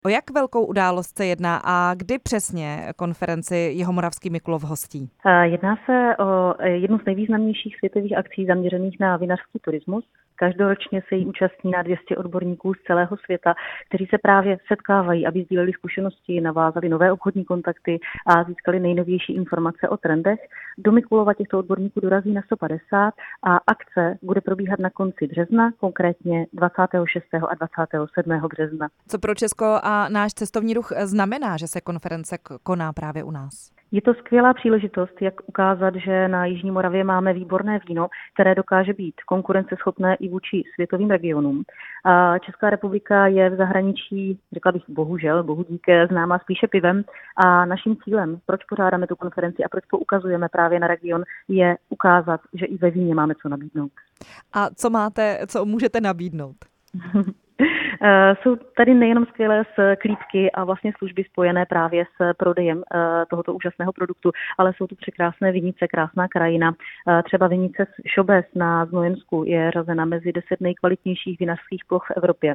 O jak velkou událost se jedná a kdy přesně konferenci Jihomoravský Mikulov hostí? Jedná se o jednu z nejvýznamnějších světových akcí zaměřených na vinařský turismus. Každoročně se jí účastní na 200 odborníků z celého světa, kteří se právě setkávají, aby sdíleli zkušenosti, navázali nové obchodní kontakty a získali nejnovější informace o trendech. Do Mikulova těchto odborníků dorazí na 150 a akce bude probíhat na konci března, konkrétně 26. a 27. března. Co pro Česko a náš cestovní ruch znamená, že se konference koná právě u nás? Je to skvělá příležitost, jak ukázat, že na Jižní Moravě máme výborné víno, které dokáže být konkurenceschopné i vůči světovým regionům. A Česká republika je v zahraničí, řekla bych bohužel, bohu dík, známá spíše pivem. A naším cílem, proč pořádáme tu konferenci a proč poukazujeme právě na region, je ukázat, že i ve víně máme co nabídnout. A co můžete nabídnout? Jsou tady nejenom skvělé sklípky a vlastně služby spojené právě s prodejem tohoto úžasného produktu, ale jsou tu překrásné vinice, krásná krajina. Třeba vinice z Šobes na Znojemsku je řazena mezi 10 nejkvalitnějších vinařských ploch v Evropě.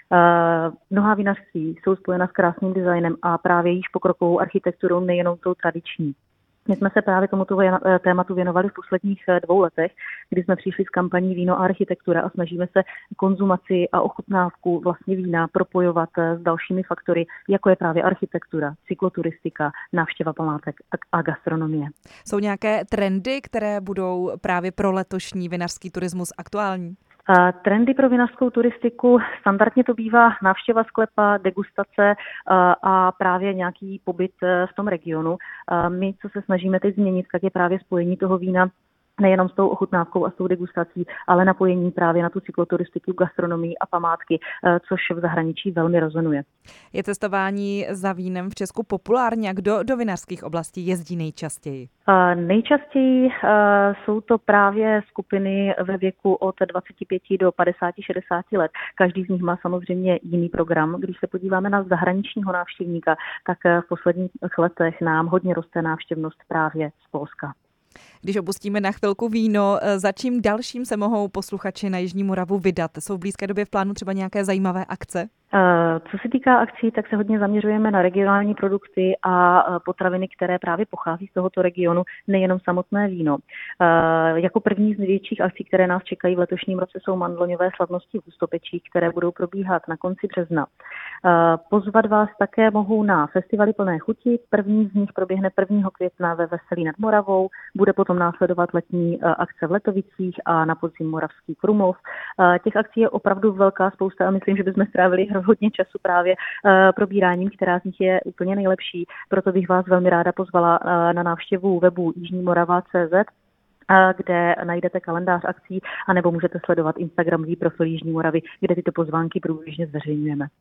Mnohá vinařství jsou spojena s krásným designem a právě již pokrokovou architekturou, nejenom tou tradiční. My jsme se právě tomuto tématu věnovali v posledních 2 letech, kdy jsme přišli s kampaní Víno a architektura a snažíme se konzumaci a ochutnávku vlastně vína propojovat s dalšími faktory, jako je právě architektura, cykloturistika, návštěva památek a gastronomie. Jsou nějaké trendy, které budou právě pro letošní vinařský turismus aktuální? Trendy pro vinařskou turistiku, standardně to bývá návštěva sklepa, degustace a právě nějaký pobyt v tom regionu. My, co se snažíme teď změnit, tak je právě spojení toho vína nejenom s tou ochutnávkou a s tou degustací, ale napojení právě na tu cykloturistiku, gastronomii a památky, což v zahraničí velmi rezonuje. Je cestování za vínem v Česku populární a kdo do vinařských oblastí jezdí nejčastěji? Nejčastěji jsou to právě skupiny ve věku od 25 do 50-60 let. Každý z nich má samozřejmě jiný program. Když se podíváme na zahraničního návštěvníka, tak v posledních letech nám hodně roste návštěvnost právě z Polska. Když opustíme na chvilku víno, za čím dalším se mohou posluchači na Jižní Moravu vydat? Jsou v blízké době v plánu třeba nějaké zajímavé akce? Co se týká akcí, tak se hodně zaměřujeme na regionální produkty a potraviny, které právě pochází z tohoto regionu, nejenom samotné víno. Jako první z největších akcí, které nás čekají v letošním roce, jsou mandloňové slavnosti v Hustopečích, které budou probíhat na konci března. Pozvat vás také mohu na festivaly plné chuti. První z nich proběhne 1. května ve Veselí nad Moravou, bude potom následovat letní akce v Letovicích a na podzim Moravský Krumlov. Těch akcí je opravdu velká spousta a myslím, že bychom strávili hodně času právě probíráním, která z nich je úplně nejlepší. Proto bych vás velmi ráda pozvala na návštěvu webu jižnimorava.cz, kde najdete kalendář akcí, anebo můžete sledovat Instagramový profil Jižní Moravy, kde tyto pozvánky průběžně zveřejňujeme.